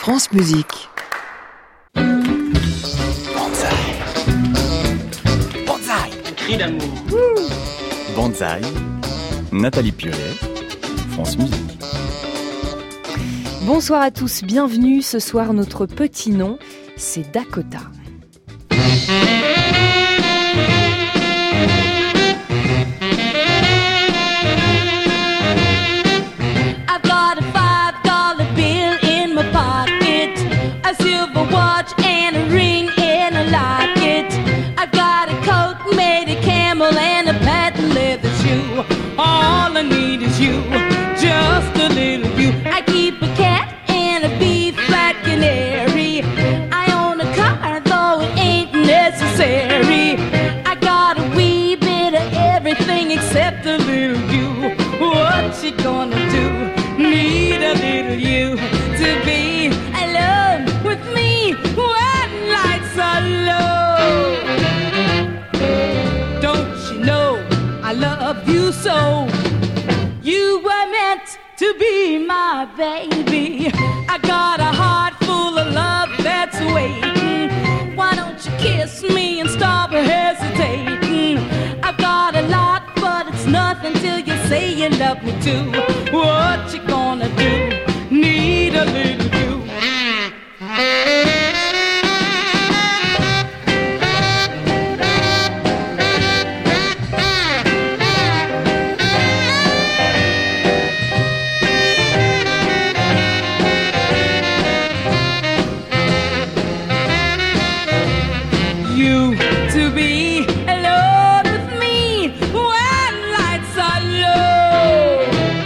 France Musique. Banzai. Banzai. Cri d'amour. Banzai. Nathalie Piolet. France Musique. Bonsoir à tous, bienvenue. Ce soir, notre petit nom, c'est Dakota. I've got a $5 bill in my pocket, a silver watch and a ring and I like it. I've got a coat made of camel and a patent leather shoe. All I need is you, just a little you. I keep a cat and a beef flat canary. I own a car though it ain't necessary. I got a wee bit of everything except a little you. What you gonna do? Need a little you to be alone with me when lights are low. Don't you know I love you so? You were meant to be my baby. I got a heart full of love that's waiting. Why don't you kiss me and stop hesitating? I've got a lot, but it's nothing till you say you love me too. What you gonna do? Need a little you. You to be alone with me when lights are low.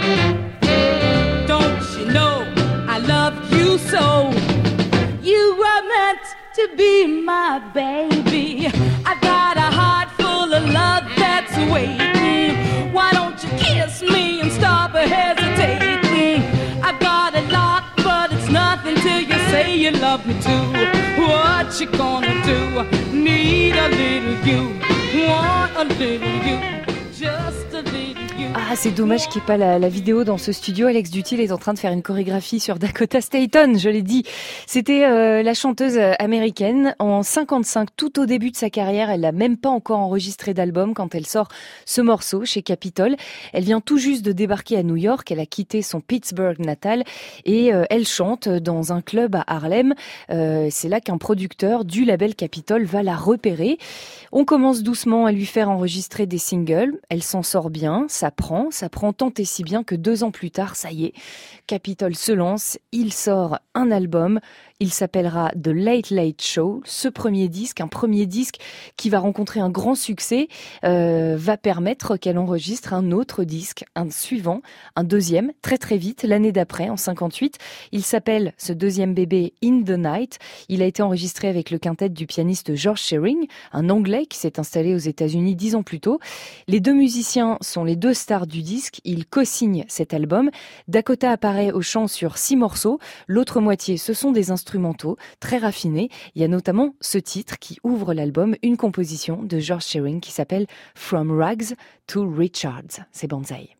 Don't you know I love you so? You were meant to be my baby. I've got a heart full of love that's waiting. Why don't you kiss me and stop hesitating? I've got a lot, but it's nothing till you say you love me too. What you gonna do? Need a little you, want a little you, just a little you. Ah, c'est dommage qu'il n'y ait pas la vidéo dans ce studio. Alex Dutil est en train de faire une chorégraphie sur Dakota Staton, je l'ai dit. C'était la chanteuse américaine. En 55, tout au début de sa carrière, elle n'a même pas encore enregistré d'album quand elle sort ce morceau chez Capitol. Elle vient tout juste de débarquer à New York. Elle a quitté son Pittsburgh natal et elle chante dans un club à Harlem. C'est là qu'un producteur du label Capitol va la repérer. On commence doucement à lui faire enregistrer des singles. Elle s'en sort bien, ça prend tant et si bien que 2 ans plus tard, ça y est, Capitol se lance, il sort un album. Il s'appellera The Late Late Show. Ce premier disque, un premier disque qui va rencontrer un grand succès, va permettre qu'elle enregistre un autre disque, un suivant, un deuxième, très très vite, l'année d'après, en 58. Il s'appelle, ce deuxième bébé, In the Night. Il a été enregistré avec le quintet du pianiste George Shearing, un Anglais qui s'est installé aux États-Unis 10 ans plus tôt. Les 2 musiciens sont les 2 stars du disque. Ils co-signent cet album. Dakota apparaît au chant sur 6 morceaux. L'autre moitié, ce sont des instrumentaux très raffinés. Il y a notamment ce titre qui ouvre l'album, une composition de George Shearing qui s'appelle From Rags to Richards. C'est Banzai.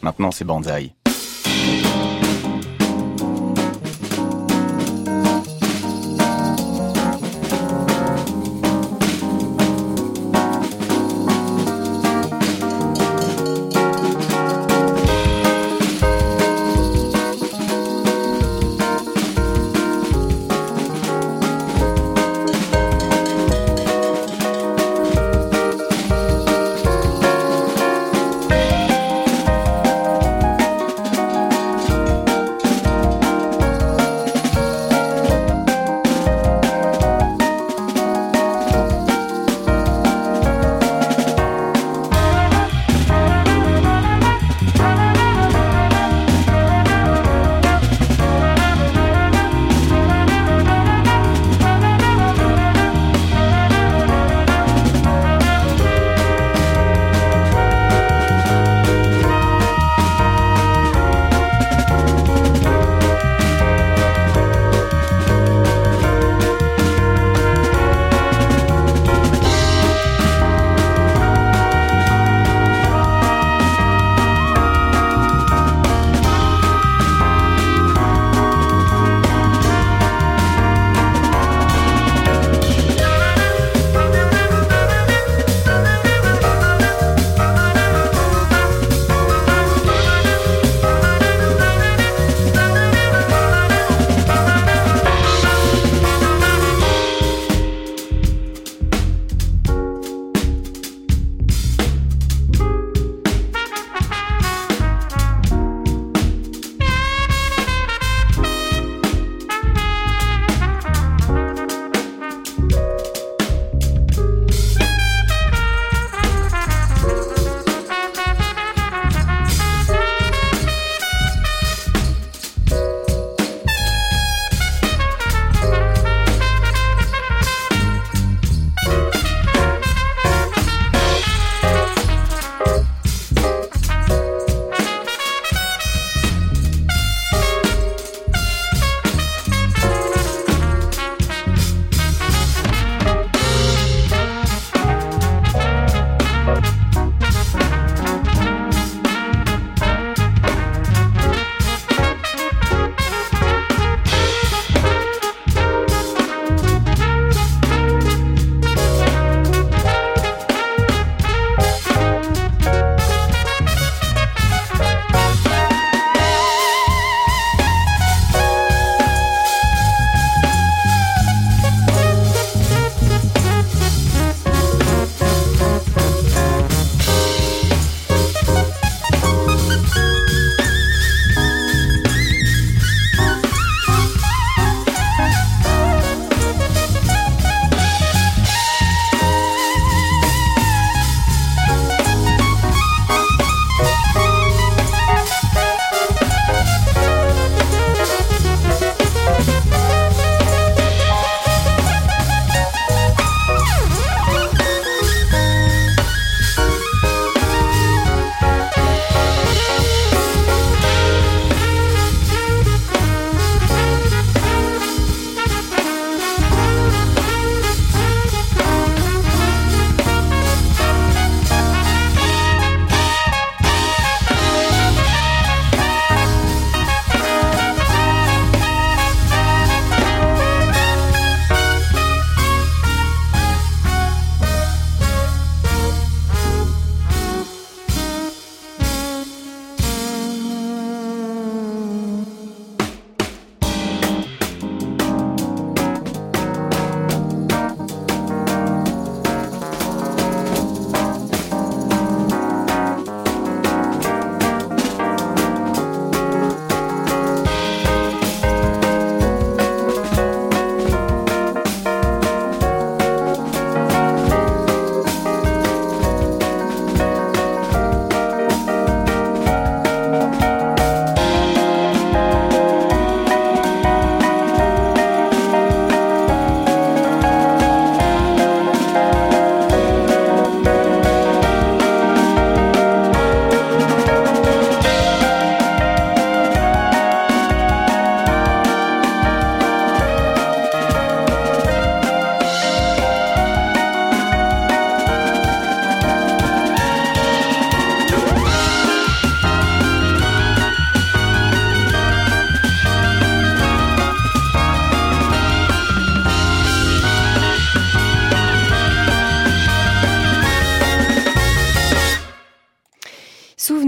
Maintenant, c'est Banzai.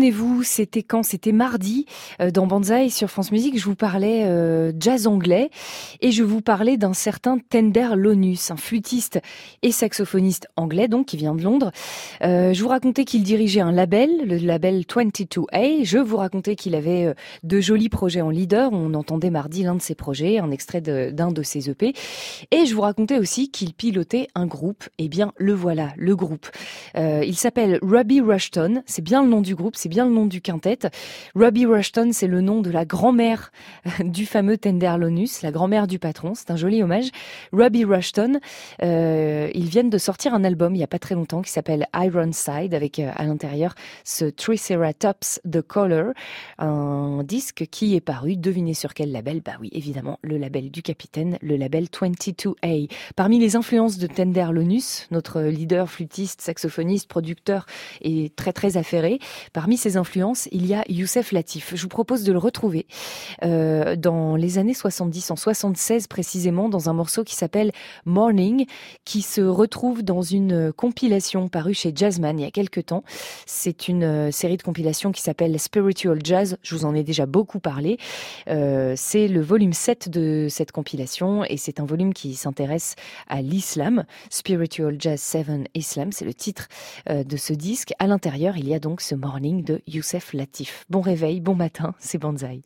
souvenez-vous, c'était quand? C'était mardi, dans Banzai sur France Musique, je vous parlais jazz anglais et je vous parlais d'un certain Tenderlonuss, un flûtiste et saxophoniste anglais, donc qui vient de Londres. Je vous racontais qu'il dirigeait un label, le label 22A. Je vous racontais qu'il avait de jolis projets en leader. On entendait mardi l'un de ses projets, un extrait d'un de ses EP. Et je vous racontais aussi qu'il pilotait un groupe. Eh bien, le voilà, le groupe. Il s'appelle Robbie Rushton. C'est bien le nom du groupe, c'est bien le nom du quintet. Robbie Rushton, c'est le nom de la grand-mère du fameux Tenderlonuss, la grand-mère du patron. C'est un joli hommage. Robbie Rushton, ils viennent de sortir un album il y a pas très longtemps qui s'appelle Ironside, avec à l'intérieur ce Triceratops The Color, un disque qui est paru, devinez sur quel label? Bah oui, évidemment, le label du capitaine, le label 22A. Parmi les influences de Tenderlonuss, notre leader, flûtiste, saxophoniste, producteur et très très affairé, parmi ses influences, il y a Youssef Latif. Je vous propose de le retrouver dans les années 70, en 76 précisément, dans un morceau qui s'appelle Morning, qui se retrouve dans une compilation parue chez Jazzman il y a quelques temps. C'est une série de compilations qui s'appelle Spiritual Jazz. Je vous en ai déjà beaucoup parlé. C'est le volume 7 de cette compilation et c'est un volume qui s'intéresse à l'islam. Spiritual Jazz 7 Islam, c'est le titre de ce disque. À l'intérieur, il y a donc ce Morning de Youssef Latif. Bon réveil, bon matin, c'est Banzai.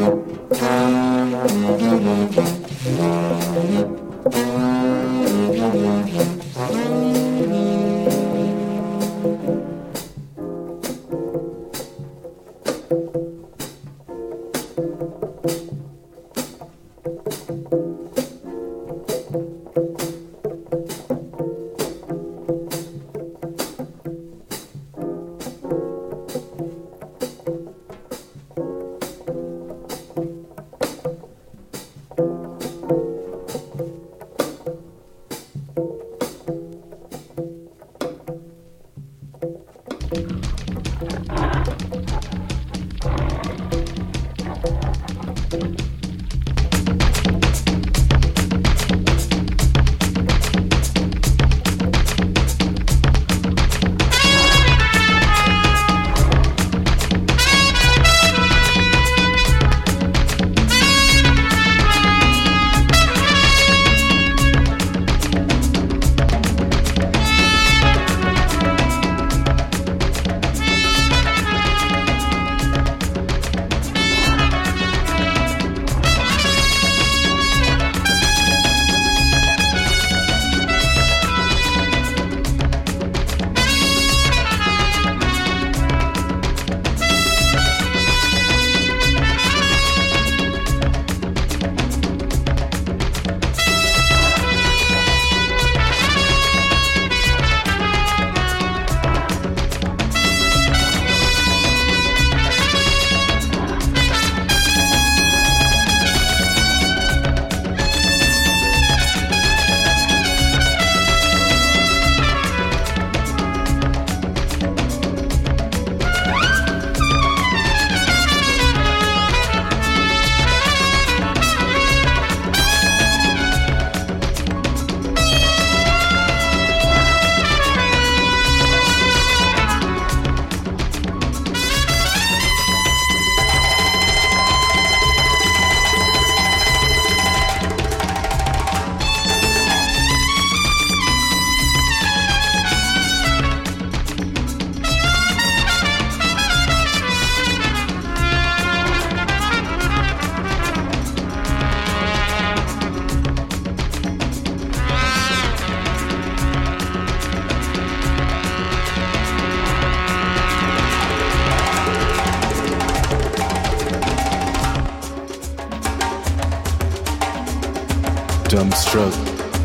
Dumbstruck.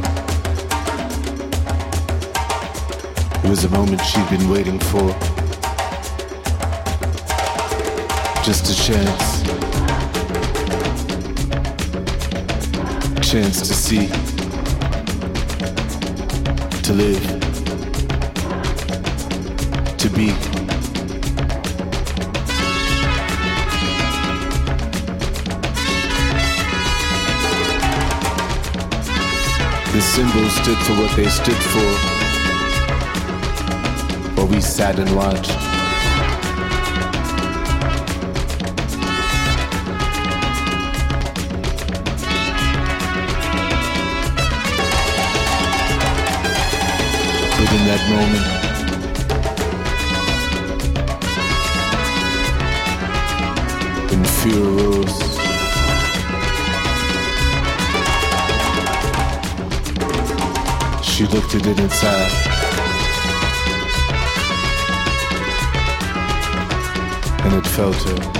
It was a moment she'd been waiting for. Just a chance. Chance to see. To live. To be. The symbols stood for what they stood for, while we sat and watched. But in that moment, when fear arose, she looked at it inside. And it felt her.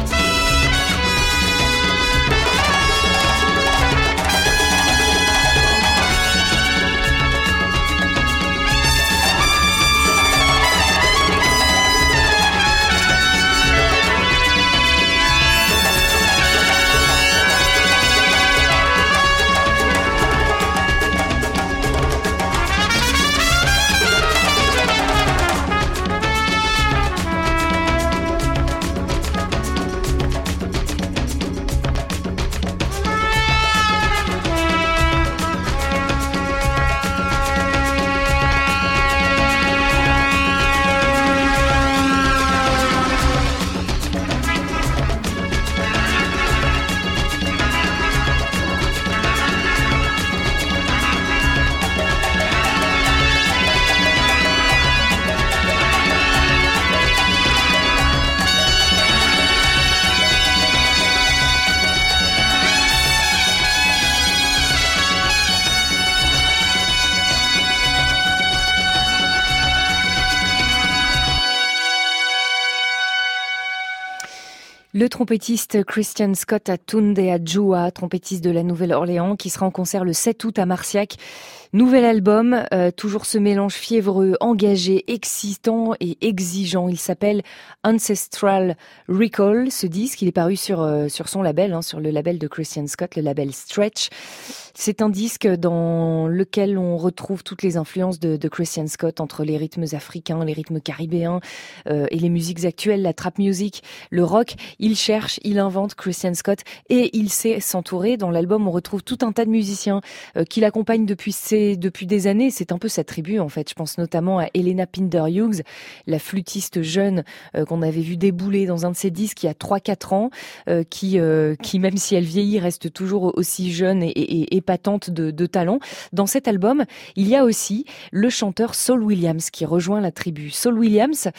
Le trompettiste Christian Scott Atunde Adjua, trompettiste de la Nouvelle-Orléans, qui sera en concert le 7 août à Marciac. Nouvel album, toujours ce mélange fiévreux, engagé, excitant et exigeant. Il s'appelle Ancestral Recall, ce disque. Il est paru sur son label, sur le label de Christian Scott, le label Stretch. C'est un disque dans lequel on retrouve toutes les influences de Christian Scott, entre les rythmes africains, les rythmes caribéens et les musiques actuelles, la trap music, le rock. Il cherche, il invente, Christian Scott, et il sait s'entourer. Dans l'album, on retrouve tout un tas de musiciens qui l'accompagnent depuis des années. C'est un peu sa tribu, en fait. Je pense notamment à Helena Pinder-Hughes, la flûtiste jeune qu'on avait vu débouler dans un de ses disques il y a 3-4 ans, qui, même si elle vieillit, reste toujours aussi jeune et épatante de talent. Dans cet album, il y a aussi le chanteur Saul Williams qui rejoint la tribu. Saul Williams,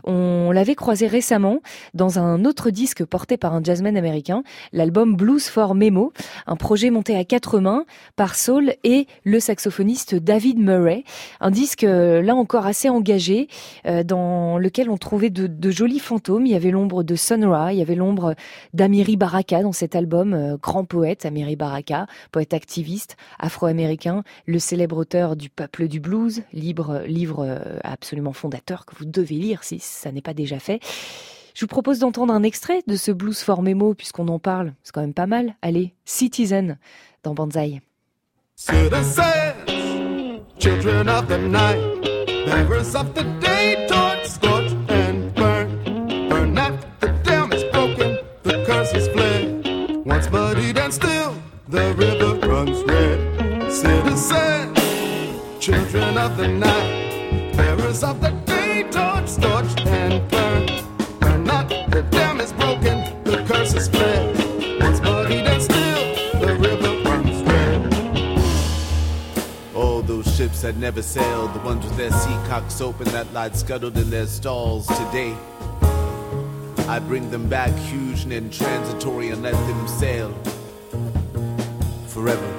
on l'avait croisé récemment dans un autre disque porté par un jazzman américain, l'album Blues for Memo, un projet monté à 4 mains par Saul et le saxophoniste David Murray. Un disque, là encore, assez engagé, dans lequel on trouvait de jolis fantômes. Il y avait l'ombre de Sun Ra, il y avait l'ombre d'Amiri Baraka dans cet album, grand poète, Amiri Baraka, poète activiste, afro-américain, le célèbre auteur du Peuple du Blues, livre absolument fondateur que vous devez lire si ça n'est pas déjà fait. Je vous propose d'entendre un extrait de ce Blues for Memo, puisqu'on en parle, c'est quand même pas mal. Allez, Citizen, dans Banzai. Citizens, children of the night, bearers of the day, torch, scorch, and burn. Burn not, the dam is broken, the curse is fled. Once muddied and still, the river runs red. Citizens, children of the night, bearers of the day, torch, scorch, and burn. Burn not, the dam is broken, the curse is fled. Once muddied and still, the river runs red. Oh, those ships that never sailed, the ones with their sea cocks open that lied scuttled in their stalls today. I bring them back huge and intransitory and let them sail forever.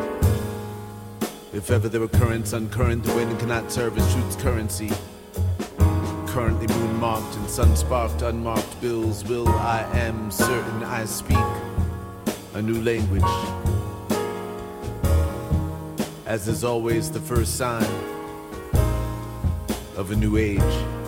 If ever there were currents uncurrent, the wind cannot serve as truth's currency. Currently moon-marked and sun-sparked, unmarked bills, will I am certain I speak a new language. As is always the first sign of a new age.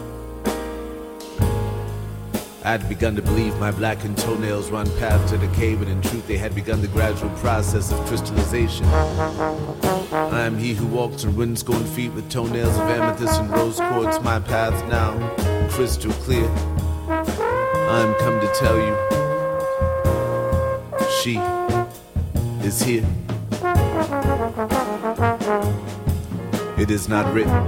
I had begun to believe my blackened toenails run path to decay, but in truth they had begun the gradual process of crystallization. I am he who walks on wind-scorn feet with toenails of amethyst and rose quartz, my path now crystal clear. I am come to tell you, she is here. It is not written.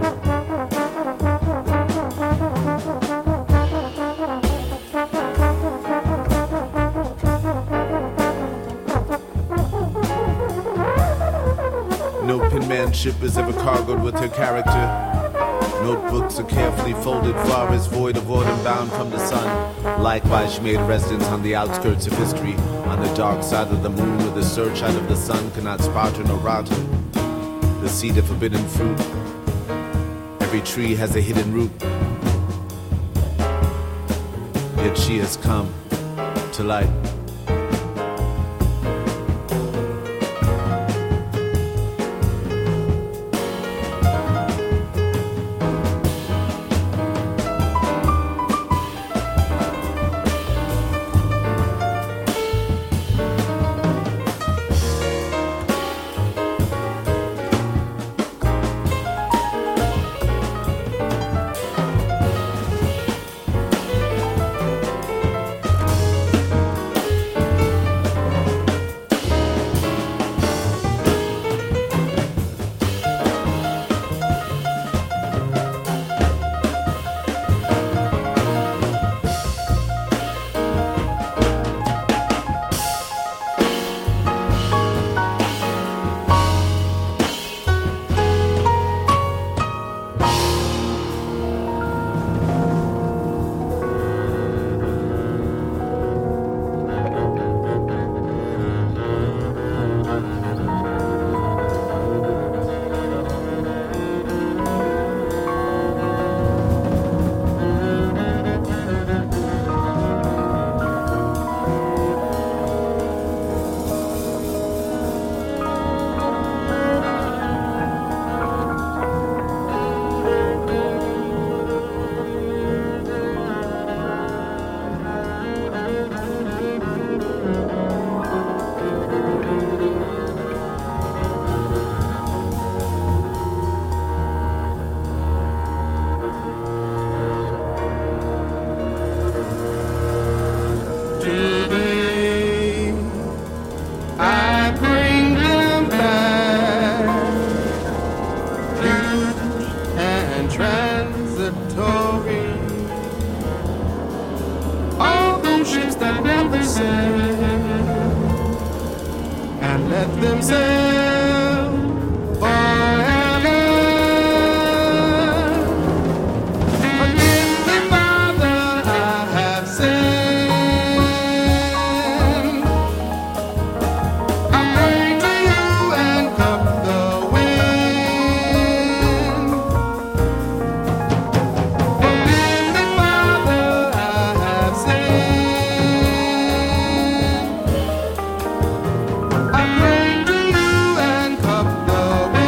No penmanship is ever cargoed with her character. Notebooks are carefully folded, far as void of autumn bound from the sun. Likewise, she made residence on the outskirts of history, on the dark side of the moon, where the searchlight of the sun cannot spot her nor rot her. The seed of forbidden fruit. Every tree has a hidden root. Yet she has come to light. let them sail forever. Forgive me, Father, I have sinned. I pray to you and cup the wind. Forgive me, Father, I have sinned. I pray to you and cup the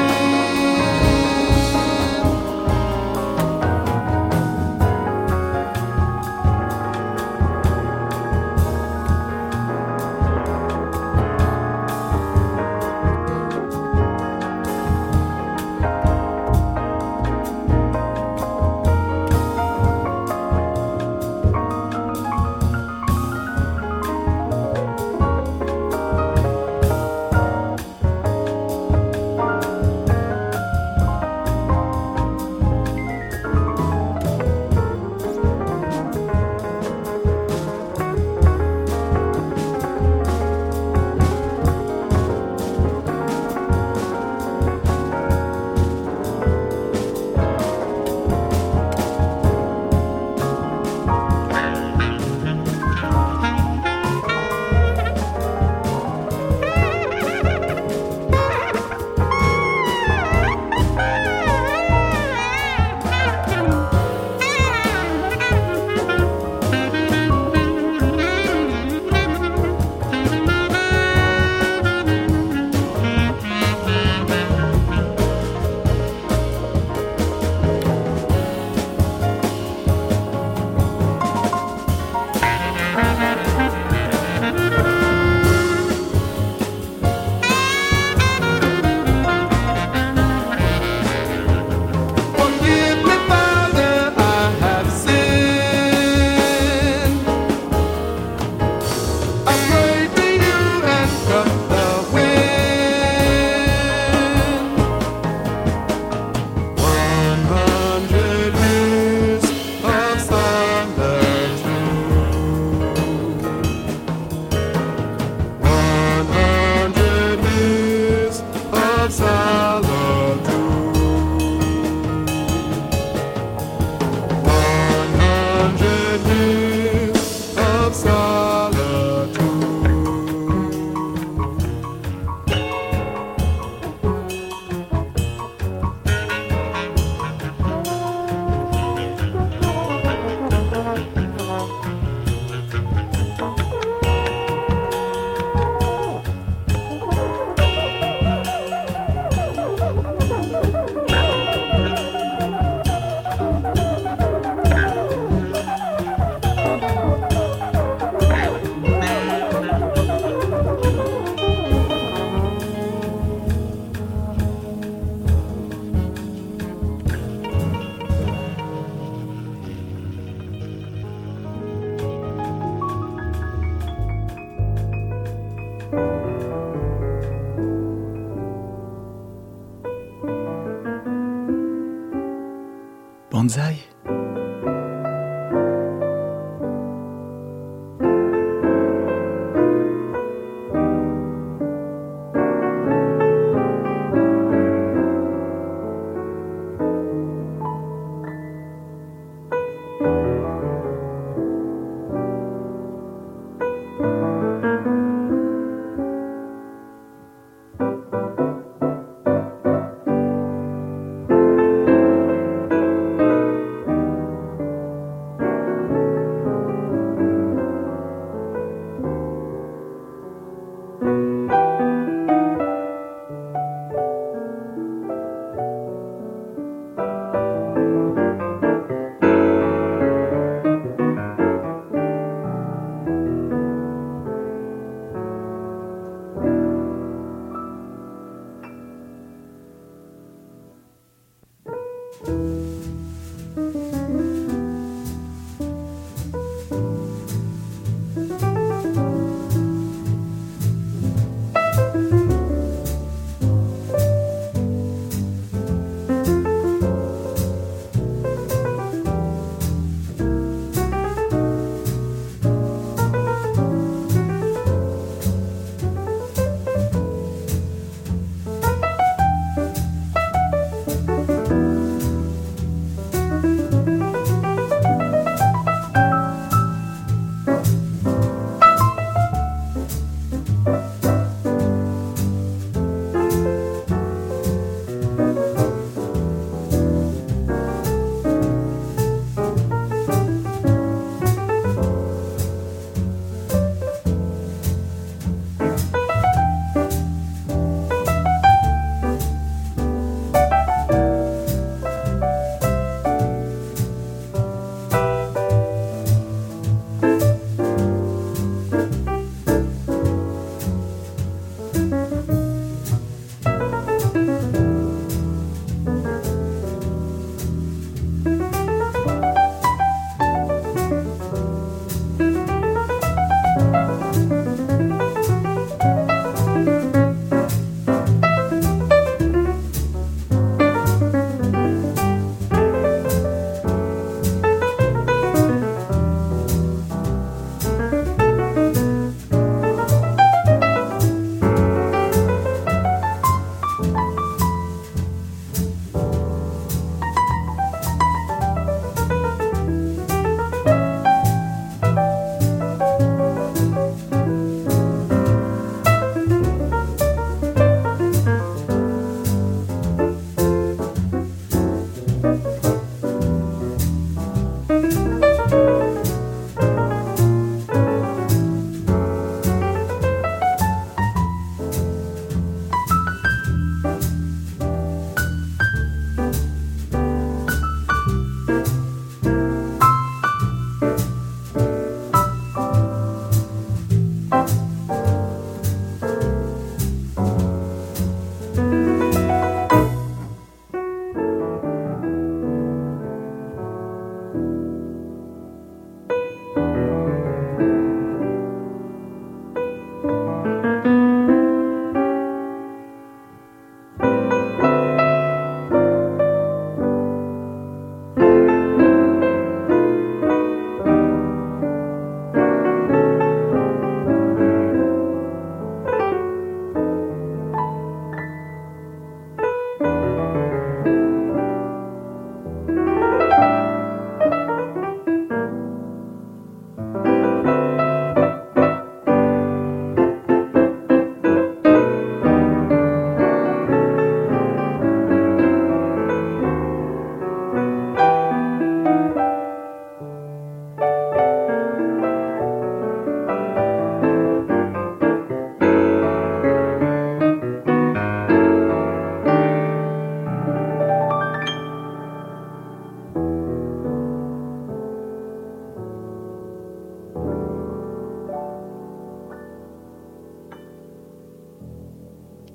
Forgive me, Father, I have sinned. I pray to you and cup the wind. 100 years of solitude. 100 years of solitude. 100 years of solitude. Banzai.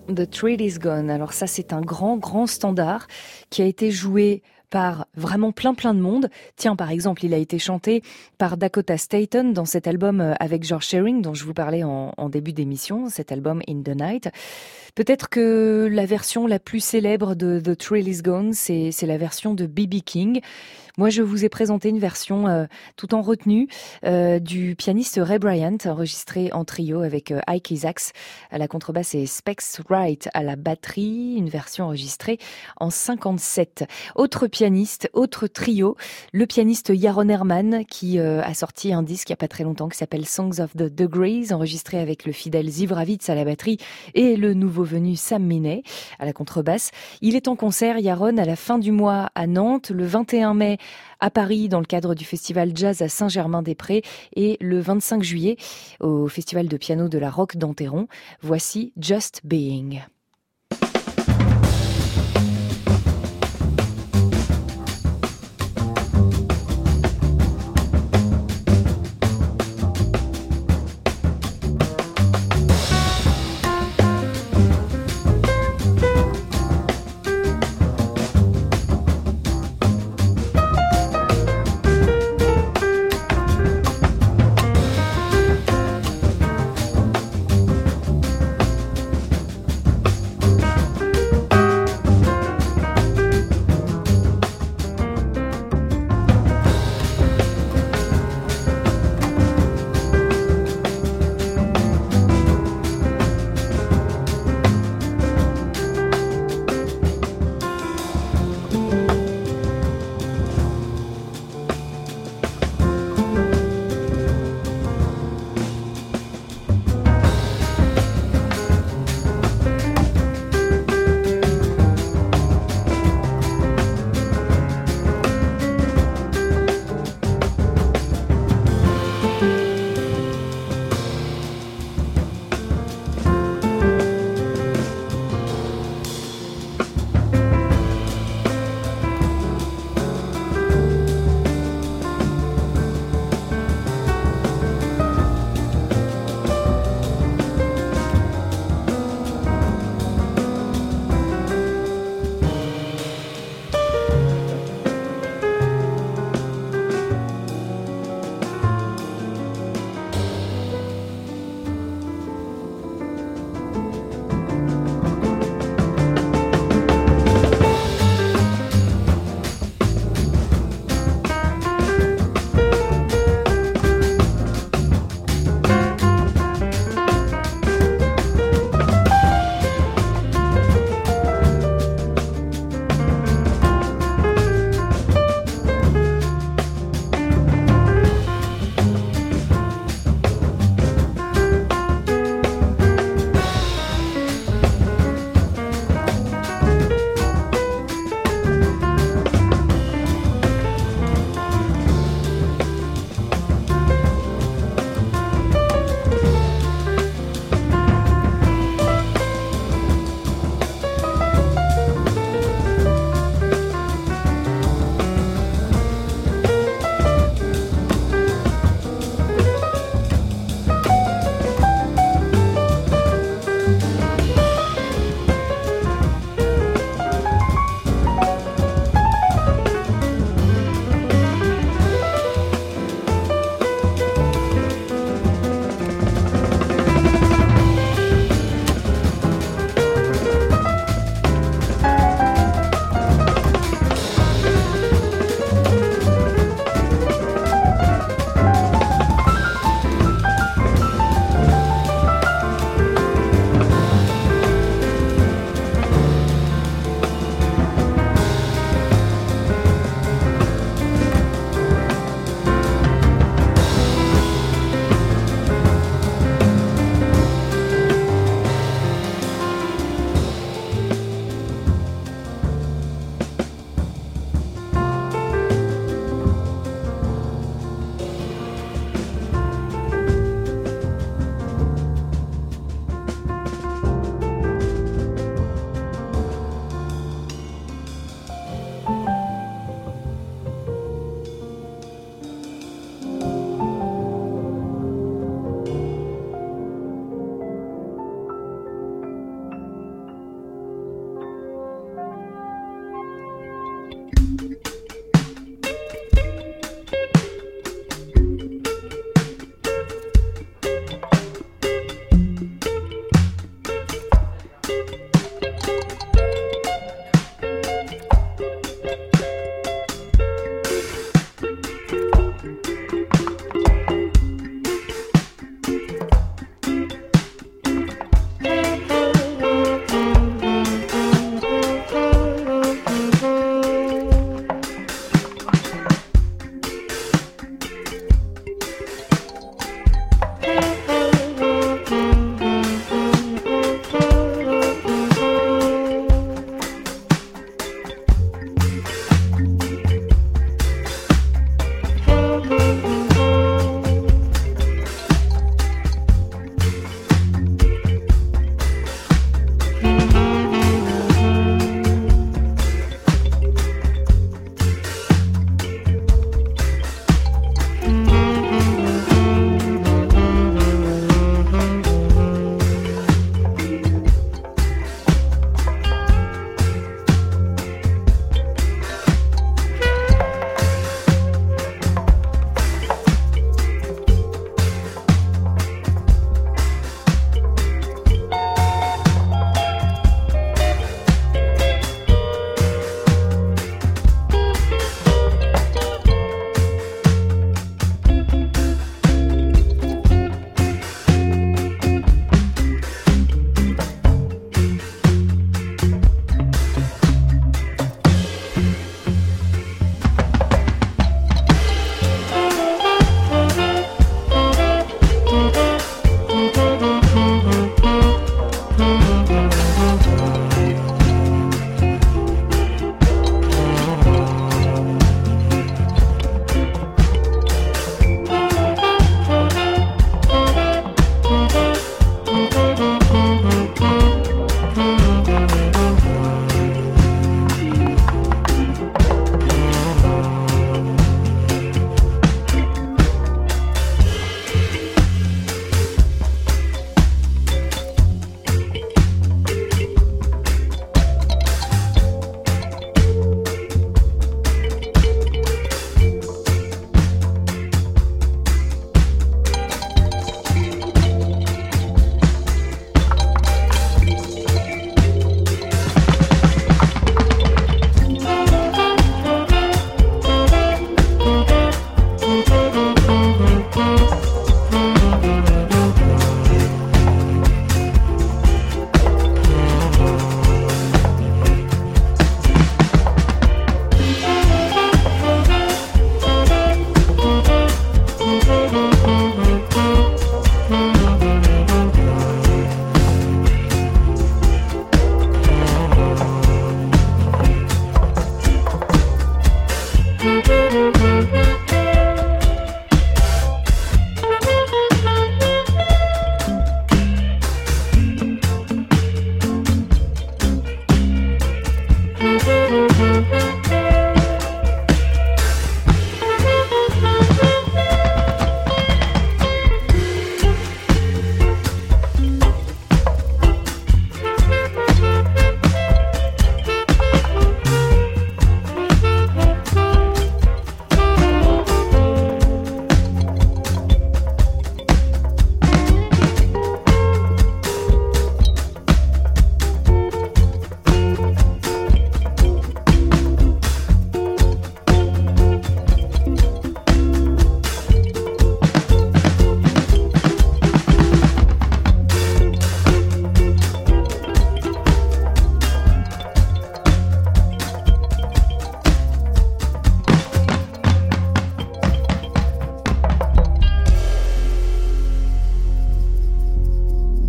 The Thrill Is Gone. Alors ça, c'est un grand standard qui a été joué par vraiment plein de monde. Tiens, par exemple, il a été chanté par Dakota Staton dans cet album avec George Shearing dont je vous parlais en début d'émission, cet album In the Night. Peut-être que la version la plus célèbre de The Thrill Is Gone, c'est la version de B.B. King. Moi, je vous ai présenté une version tout en retenue du pianiste Ray Bryant, enregistrée en trio avec Ike Isaacs à la contrebasse et Specs Wright à la batterie, une version enregistrée en 57. Autre pianiste, autre trio, le pianiste Yaron Herman qui a sorti un disque il n'y a pas très longtemps qui s'appelle Songs of the Degrees, enregistré avec le fidèle Ziv Ravitz à la batterie et le nouveau venu Sam Minet à la contrebasse. Il est en concert, Yaron, à la fin du mois à Nantes, le 21 mai à Paris dans le cadre du festival Jazz à Saint-Germain-des-Prés et le 25 juillet au festival de piano de la Roque d'Enterron. Voici Just Being.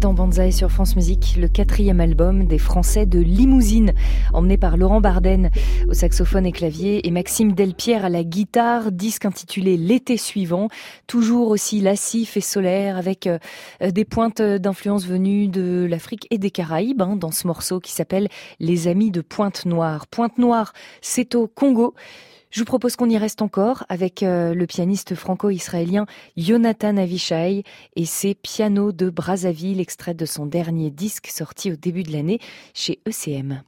dans Banzai sur France Musique, le 4e album des Français de Limousine, emmené par Laurent Barden au saxophone et clavier et Maxime Delpierre à la guitare, disque intitulé L'été suivant, toujours aussi lascif et solaire avec des pointes d'influence venues de l'Afrique et des Caraïbes dans ce morceau qui s'appelle Les Amis de Pointe-Noire. Pointe-Noire, c'est au Congo. Je vous propose qu'on y reste encore avec le pianiste franco-israélien Yonatan Avishai et ses pianos de Brazzaville, extrait de son dernier disque sorti au début de l'année chez ECM.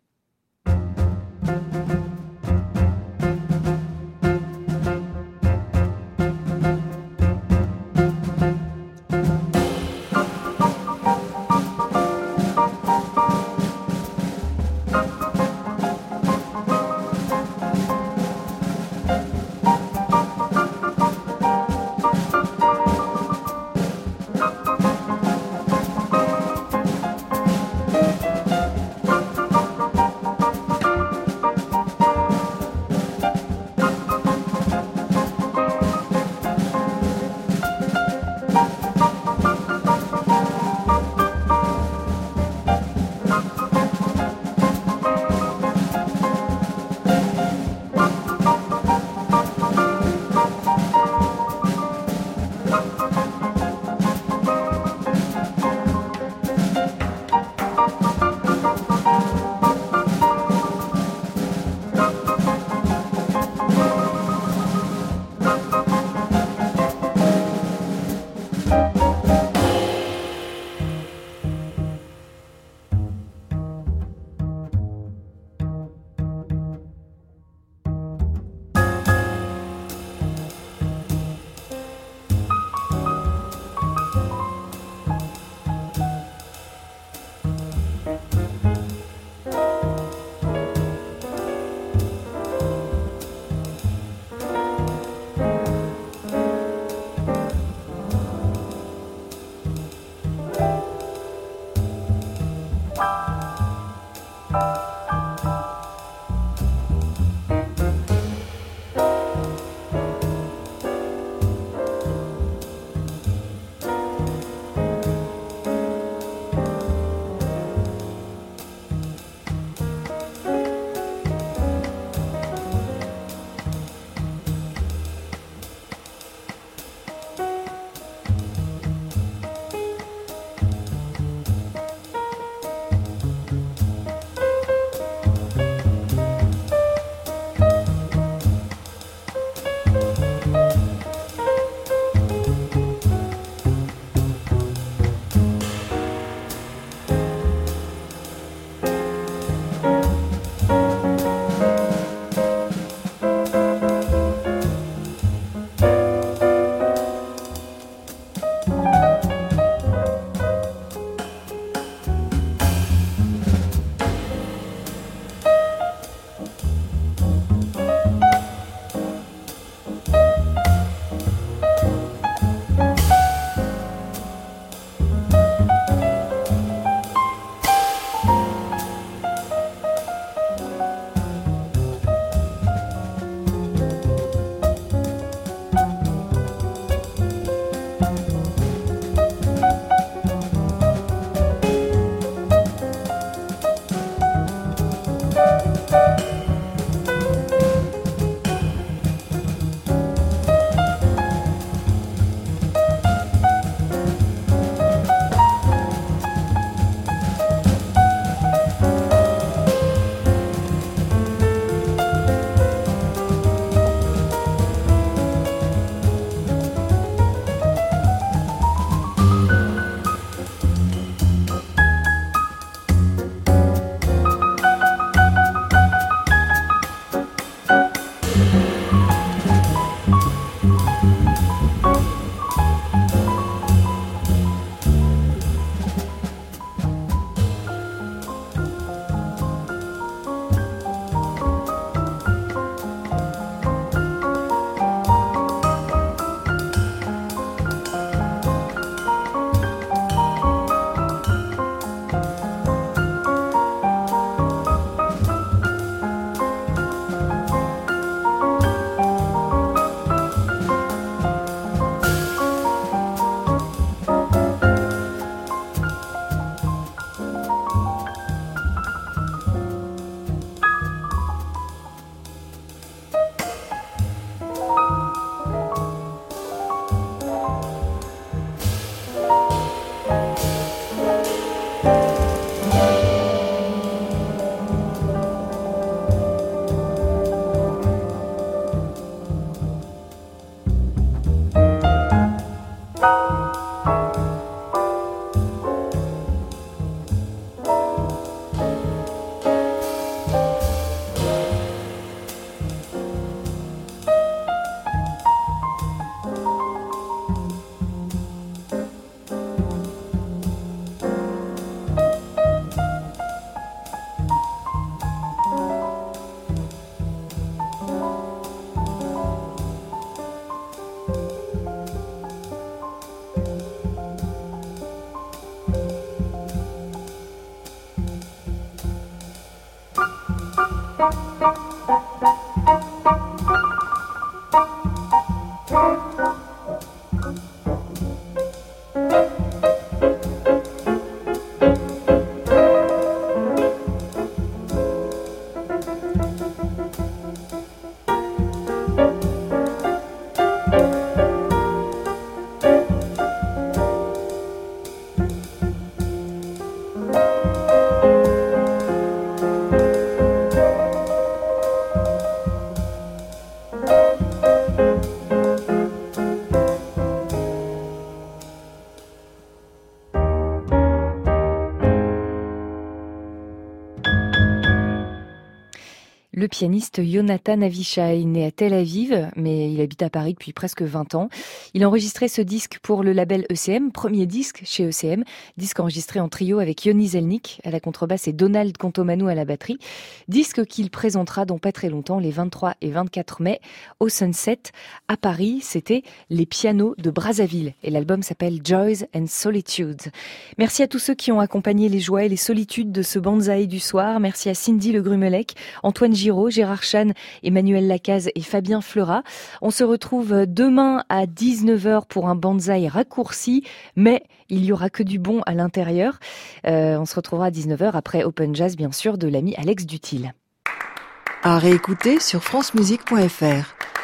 Le pianiste Yonatan Avishai, né à Tel Aviv, mais il habite à Paris depuis presque 20 ans. Il a enregistré ce disque pour le label ECM, premier disque chez ECM, disque enregistré en trio avec Yoni Zelnik à la contrebasse et Donald Contomano à la batterie. Disque qu'il présentera dans pas très longtemps, les 23 et 24 mai, au Sunset à Paris. C'était Les Pianos de Brazzaville et l'album s'appelle Joys and Solitudes. Merci à tous ceux qui ont accompagné les joies et les solitudes de ce Banzai du soir. Merci à Cindy Le Grumelec, Antoine Giraud, Gérard Chan, Emmanuel Lacaze et Fabien Fleurat. On se retrouve demain à 19h pour un Banzai raccourci, mais il y aura que du bon à l'intérieur. On se retrouvera à 19h après Open Jazz, bien sûr, de l'ami Alex Dutil. À réécouter sur francemusique.fr.